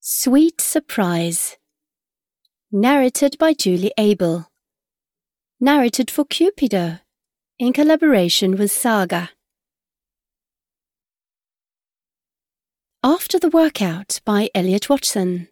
Sweet Surprise. Narrated by Julie Abel. Narrated for Cupido, in collaboration with Saga. After the Workout by Elliot Watson.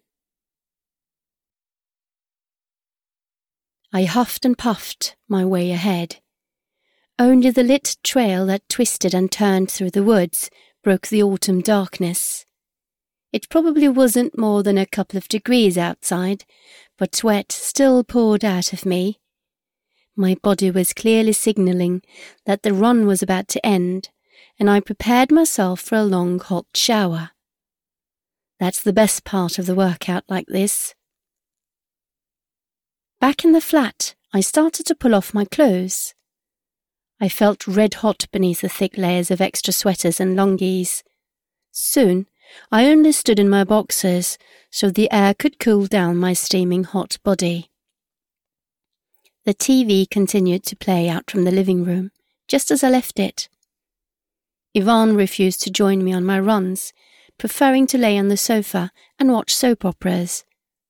I huffed and puffed my way ahead. Only the lit trail that twisted and turned through the woods broke the autumn darkness. It probably wasn't more than a couple of degrees outside, but sweat still poured out of me. My body was clearly signaling that the run was about to end, and I prepared myself for a long hot shower. That's the best part of the workout like this. Back in the flat, I started to pull off my clothes. I felt red hot beneath the thick layers of extra sweaters and longies. Soon, I only stood in my boxers so the air could cool down my steaming hot body. The TV continued to play out from the living room, just as I left it. Yvonne refused to join me on my runs, preferring to lay on the sofa and watch soap operas.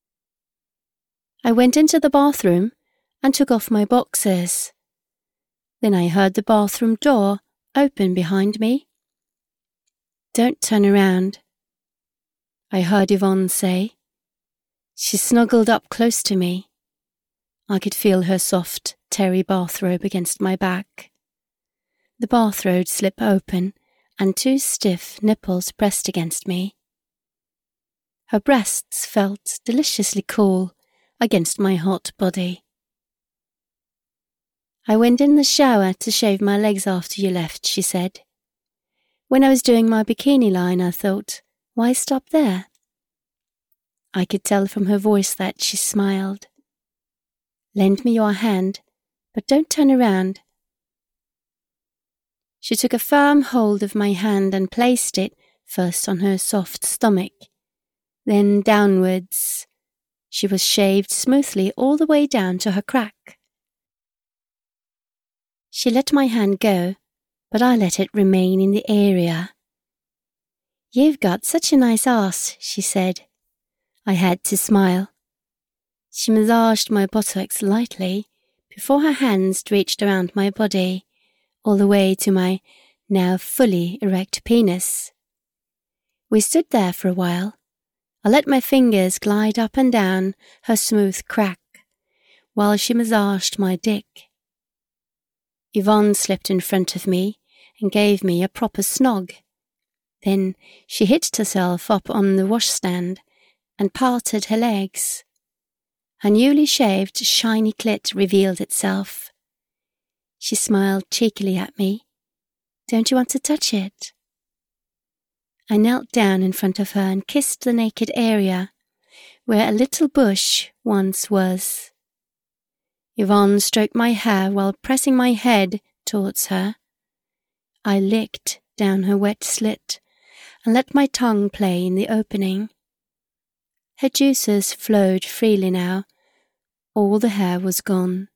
I went into the bathroom and took off my boxers. Then I heard the bathroom door open behind me. "Don't turn around," I heard Yvonne say. She snuggled up close to me. I could feel her soft, terry bathrobe against my back. The bathrobe slipped open, and two stiff nipples pressed against me. Her breasts felt deliciously cool against my hot body. "I went in the shower to shave my legs after you left," she said. "When I was doing my bikini line, I thought, why stop there?" I could tell from her voice that she smiled. "Lend me your hand, but don't turn around." She took a firm hold of my hand and placed it first on her soft stomach, then downwards. She was shaved smoothly all the way down to her crack. She let my hand go, but I let it remain in the area. "You've got such a nice ass," she said. I had to smile. She massaged my buttocks lightly before her hands reached around my body, all the way to my now fully erect penis. We stood there for a while. I let my fingers glide up and down her smooth crack while she massaged my dick. Yvonne slipped in front of me and gave me a proper snog. Then she hitched herself up on the washstand and parted her legs. Her newly shaved, shiny clit revealed itself. She smiled cheekily at me. "Don't you want to touch it?" I knelt down in front of her and kissed the naked area where a little bush once was. Yvonne stroked my hair while pressing my head towards her. I licked down her wet slit and let my tongue play in the opening. Her juices flowed freely now. All the hair was gone.